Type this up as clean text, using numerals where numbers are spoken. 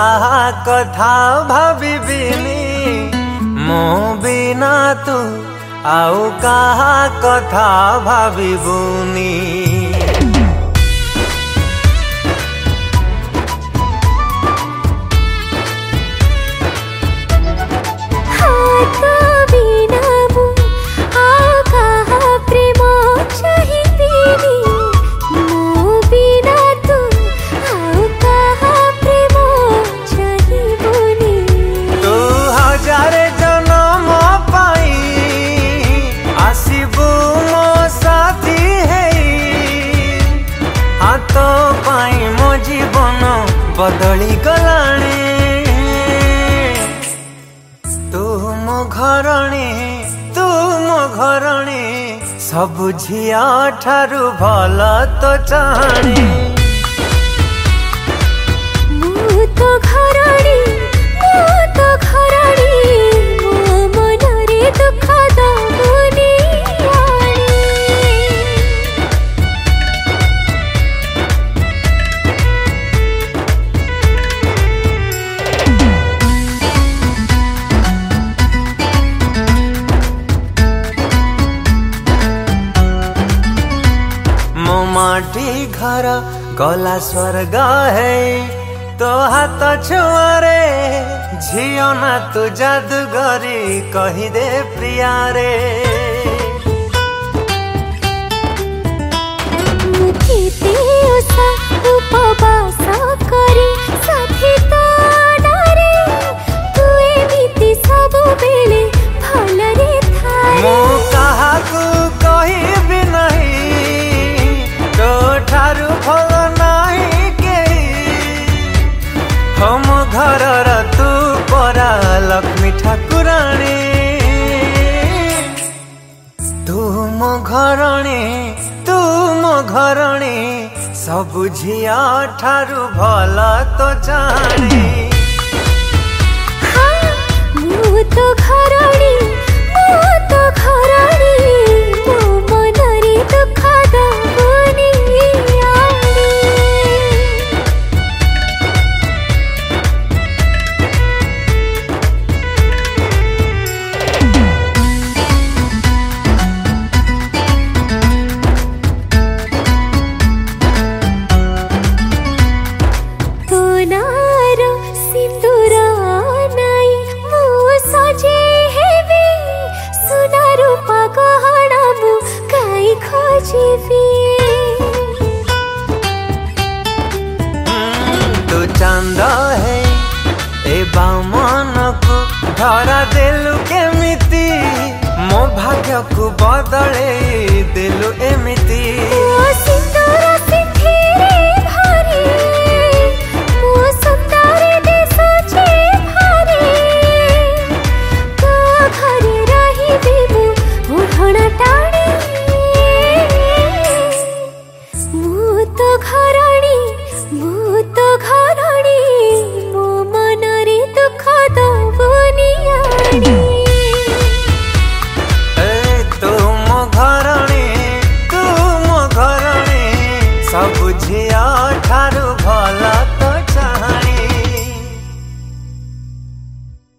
कहा कथा भाबिबिनी मो बिना तू आउ कहा कथा भाबिबुनी। बदली गलाणे तू मो घरणे सब झिया ठारू भल तो चाहणे। मु तो घरणी मो मनरे दुख दबुनी माटी घर गला स्वर्ग है तो हाथ छुआरे झियो ना तू जादूगरी कही दे प्रिया रे। उपवास करी साथी तो डरे तू एमिति सब बेले भल रे थाए। मो काहाकू कहिबी नहीं तो ठारू भल नहीं के हम घरर तू परा लक्ष्मी ठाकुराणी। तू मो घरणे सब झिया ठारू भल तो जाने। मु तो घरणी मो मनरे दुख दबुनी तू चांद है ए बामन को धरा देलु केमिति मो भाग्य को बदले देलु एमिति। सब झिया